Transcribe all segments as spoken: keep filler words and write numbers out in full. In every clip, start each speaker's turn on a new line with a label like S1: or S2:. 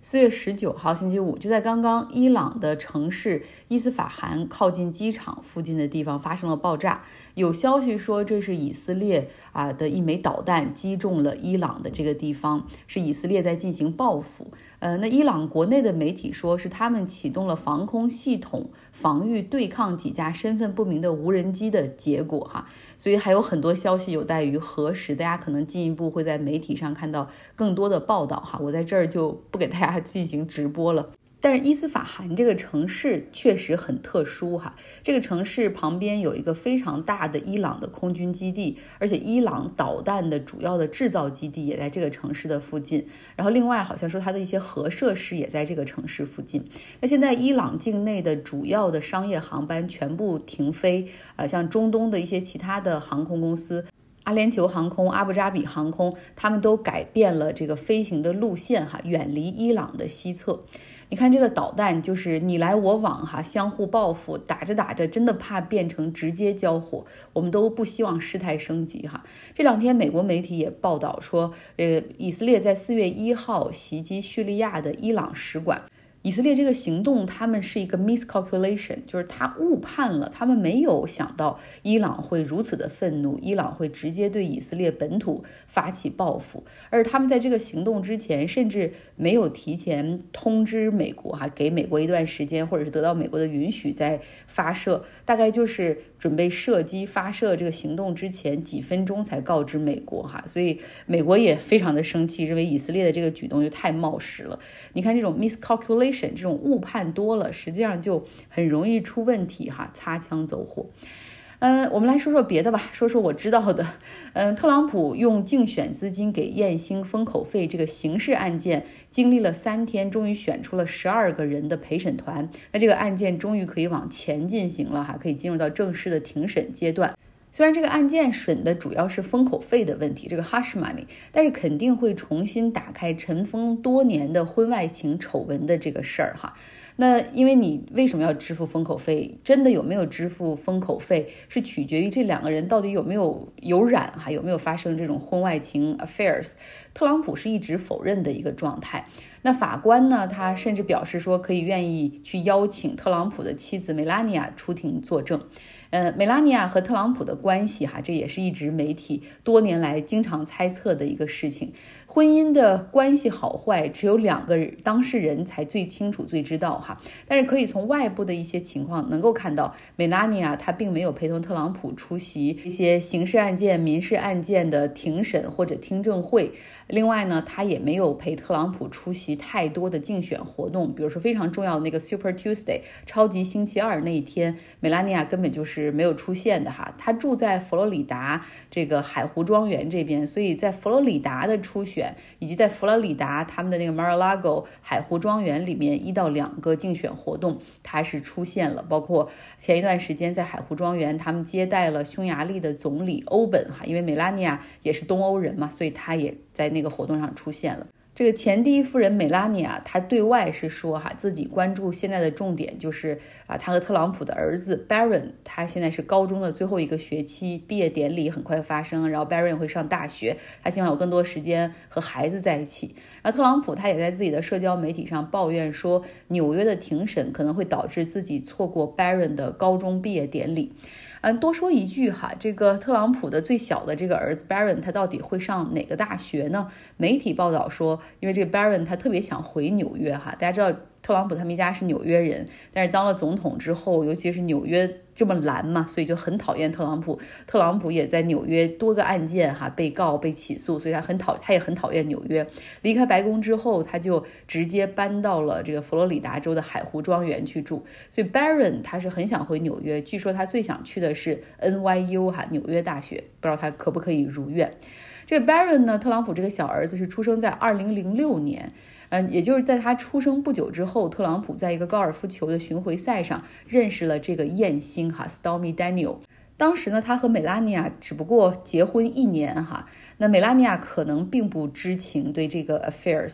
S1: 四月十九号星期五，就在刚刚，伊朗的城市伊斯法罕靠近机场附近的地方发生了爆炸。有消息说这是以色列啊的一枚导弹击中了伊朗的这个地方，是以色列在进行报复。呃，那伊朗国内的媒体说是他们启动了防空系统，防御对抗几架身份不明的无人机的结果哈。所以还有很多消息有待于核实，大家可能进一步会在媒体上看到更多的报道哈。我在这儿就不给大家进行直播了。但是伊斯法罕这个城市确实很特殊哈，这个城市旁边有一个非常大的伊朗的空军基地，而且伊朗导弹的主要的制造基地也在这个城市的附近，然后另外好像说它的一些核设施也在这个城市附近。那现在伊朗境内的主要的商业航班全部停飞，呃，像中东的一些其他的航空公司，阿联酋航空、阿布扎比航空，他们都改变了这个飞行的路线哈，远离伊朗的西侧。你看这个导弹就是你来我往哈，相互报复，打着打着真的怕变成直接交火，我们都不希望事态升级哈。这两天美国媒体也报道说，呃，以色列在四月一号袭击叙利亚的伊朗使馆。以色列这个行动他们是一个 miscalculation， 就是他误判了，他们没有想到伊朗会如此的愤怒，伊朗会直接对以色列本土发起报复，而他们在这个行动之前甚至没有提前通知美国哈，给美国一段时间，或者是得到美国的允许再发射，大概就是准备射击发射这个行动之前几分钟才告知美国哈，所以美国也非常的生气，认为以色列的这个举动就太冒失了。你看这种 miscalculation，这种误判多了，实际上就很容易出问题哈，擦枪走火。嗯、呃，我们来说说别的吧，说说我知道的。嗯、呃，特朗普用竞选资金给艳星封口费这个刑事案件，经历了三天，终于选出了十二个人的陪审团。那这个案件终于可以往前进行了哈，可以进入到正式的庭审阶段。虽然这个案件审的主要是封口费的问题，这个 hush money， 但是肯定会重新打开尘封多年的婚外情丑闻的这个事儿哈。那因为你为什么要支付封口费？真的有没有支付封口费，是取决于这两个人到底有没有有染哈，有没有发生这种婚外情 affairs。特朗普是一直否认的一个状态。那法官呢，他甚至表示说可以愿意去邀请特朗普的妻子梅拉尼亚出庭作证。呃，梅拉尼亚和特朗普的关系哈，这也是一直媒体多年来经常猜测的一个事情。婚姻的关系好坏，只有两个当事人才最清楚、最知道哈。但是可以从外部的一些情况能够看到，梅拉尼亚她并没有陪同特朗普出席一些刑事案件、民事案件的庭审或者听证会。另外呢，他也没有陪特朗普出席太多的竞选活动，比如说非常重要的那个 Super Tuesday 超级星期二那一天，梅拉尼亚根本就是没有出现的哈。他住在佛罗里达这个海湖庄园这边，所以在佛罗里达的初选以及在佛罗里达他们的那个 Mar-a-Lago 海湖庄园里面一到两个竞选活动，他是出现了，包括前一段时间在海湖庄园，他们接待了匈牙利的总理欧本哈，因为梅拉尼亚也是东欧人嘛，所以他也在那个活动上出现了。这个前第一夫人梅拉尼亚，她对外是说哈，自己关注现在的重点就是啊，她和特朗普的儿子 Barron， 他现在是高中的最后一个学期，毕业典礼很快发生，然后 Barron 会上大学，他希望有更多时间和孩子在一起。然后特朗普他也在自己的社交媒体上抱怨说，纽约的庭审可能会导致自己错过 Barron 的高中毕业典礼。嗯，多说一句哈，这个特朗普的最小的这个儿子 Barron， 他到底会上哪个大学呢？媒体报道说，因为这个 Barron 他特别想回纽约哈，大家知道特朗普他们一家是纽约人，但是当了总统之后，尤其是纽约这么蓝嘛，所以就很讨厌特朗普。特朗普也在纽约多个案件哈被告被起诉，所以他很讨他也很讨厌纽约。离开白宫之后，他就直接搬到了这个佛罗里达州的海湖庄园去住。所以 Barron 他是很想回纽约，据说他最想去的是 N Y U 哈纽约大学，不知道他可不可以如愿。这个 Barron 呢，特朗普这个小儿子是出生在二零零六年。嗯，也就是在他出生不久之后，特朗普在一个高尔夫球的巡回赛上认识了这个艳星哈 Stormy Daniels。当时呢，他和梅拉尼亚只不过结婚一年哈，那梅拉尼亚可能并不知情对这个 affairs。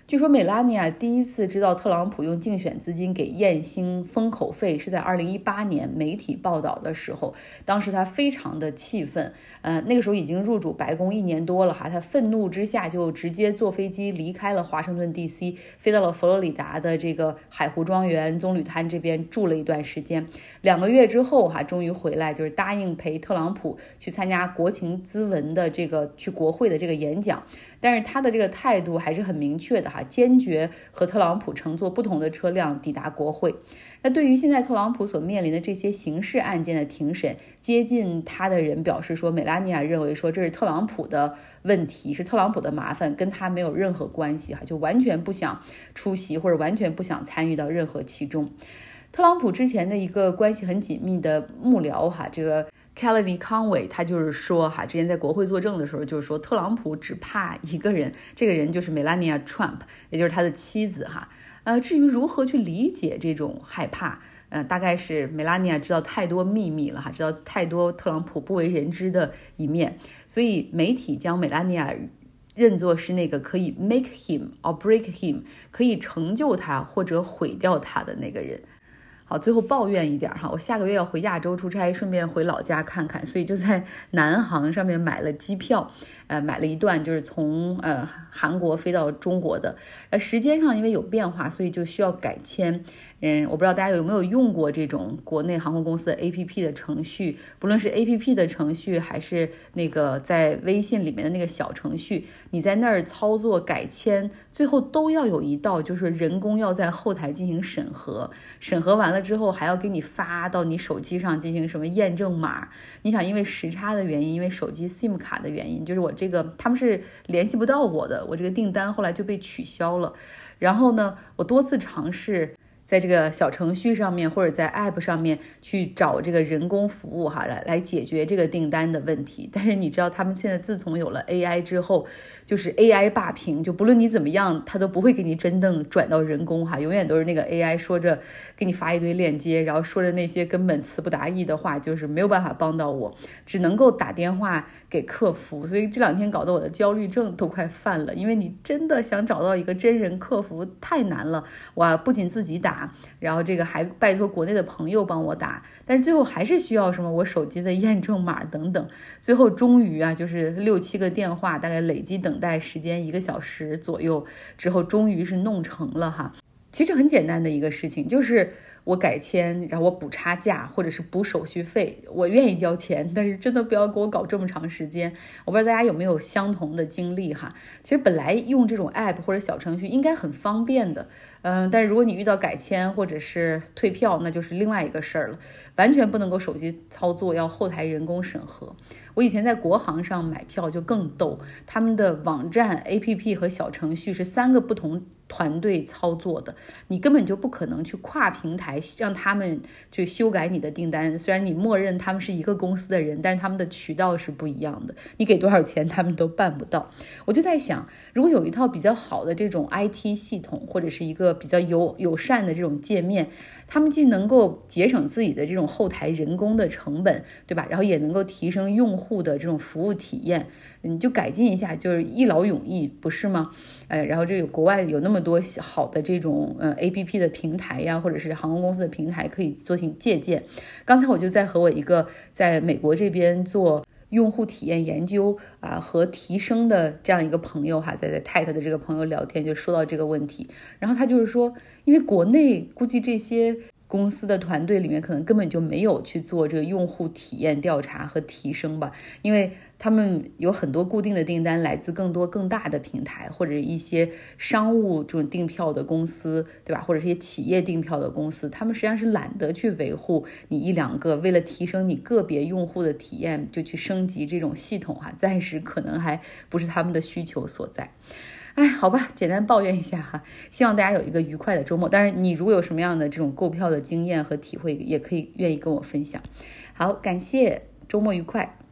S1: 据说梅拉尼亚第一次知道特朗普用竞选资金给艳星封口费是在二零一八年媒体报道的时候，当时他非常的气愤，呃，那个时候已经入主白宫一年多了哈，他愤怒之下就直接坐飞机离开了华盛顿 D C， 飞到了佛罗里达的这个海湖庄园棕榈滩这边住了一段时间，两个月之后哈，终于回来，就是答应陪特朗普去参加国情咨文的这个去国会的这个演讲。但是他的这个态度还是很明确的哈，坚决和特朗普乘坐不同的车辆抵达国会。那对于现在特朗普所面临的这些刑事案件的庭审，接近他的人表示说，梅拉尼亚认为说这是特朗普的问题，是特朗普的麻烦，跟他没有任何关系哈，就完全不想出席或者完全不想参与到任何其中。特朗普之前的一个关系很紧密的幕僚哈，这个Kellyanne Conway， 他就是说哈，之前在国会作证的时候，就是说特朗普只怕一个人，这个人就是 Melania Trump， 也就是他的妻子哈。呃，至于如何去理解这种害怕，呃，大概是 Melania 知道太多秘密了哈，知道太多特朗普不为人知的一面，所以媒体将 Melania 认作是那个可以 make him or break him， 可以成就他或者毁掉他的那个人。好，最后抱怨一点哈，我下个月要回亚洲出差，顺便回老家看看，所以就在南航上面买了机票，呃，买了一段就是从呃韩国飞到中国的，呃，时间上因为有变化，所以就需要改签。嗯，我不知道大家有没有用过这种国内航空公司的 A P P 的程序，不论是 A P P 的程序，还是那个在微信里面的那个小程序，你在那儿操作改签，最后都要有一道就是人工要在后台进行审核，审核完了之后还要给你发到你手机上进行什么验证码。你想，因为时差的原因，因为手机 SIM 卡的原因，就是我这个他们是联系不到我的，我这个订单后来就被取消了。然后呢，我多次尝试在这个小程序上面或者在 App 上面去找这个人工服务哈，来来解决这个订单的问题。但是你知道他们现在自从有了 A I 之后，就是 A I 霸屏，就不论你怎么样，他都不会给你真正转到人工哈，永远都是那个 A I 说着给你发一堆链接，然后说着那些根本词不达意的话，就是没有办法帮到我，只能够打电话给客服。所以这两天搞得我的焦虑症都快犯了，因为你真的想找到一个真人客服太难了，我不仅自己打，然后这个还拜托国内的朋友帮我打，但是最后还是需要什么我手机的验证码等等，最后终于啊，就是六七个电话，大概累计等待时间一个小时左右之后，终于是弄成了哈。其实很简单的一个事情，就是我改签，然后我补差价或者是补手续费，我愿意交钱，但是真的不要给我搞这么长时间。我不知道大家有没有相同的经历哈。其实本来用这种 app 或者小程序应该很方便的，嗯，但是如果你遇到改签或者是退票，那就是另外一个事儿了，完全不能够手机操作，要后台人工审核。我以前在国航上买票就更逗，他们的网站 A P P 和小程序是三个不同团队操作的，你根本就不可能去跨平台让他们去修改你的订单，虽然你默认他们是一个公司的人，但是他们的渠道是不一样的，你给多少钱他们都办不到。我就在想，如果有一套比较好的这种 I T 系统，或者是一个比较友友善的这种界面，他们既能够节省自己的这种后台人工的成本，对吧？然后也能够提升用户的这种服务体验，你就改进一下，就是一劳永逸，不是吗？呃，然后这个国外有那么多好的这种呃 A P P 的平台呀，或者是航空公司的平台可以做进借鉴。刚才我就在和我一个在美国这边做用户体验研究啊、呃、和提升的这样一个朋友哈，在在 Tech 的这个朋友聊天就说到这个问题，然后他就是说，因为国内估计这些公司的团队里面可能根本就没有去做这个用户体验调查和提升吧，因为他们有很多固定的订单来自更多更大的平台，或者一些商务这种订票的公司，对吧？或者是一些企业订票的公司，他们实际上是懒得去维护你一两个，为了提升你个别用户的体验就去升级这种系统哈，暂时可能还不是他们的需求所在。哎，好吧，简单抱怨一下哈，希望大家有一个愉快的周末。当然，你如果有什么样的这种购票的经验和体会，也可以愿意跟我分享。好，感谢，周末愉快。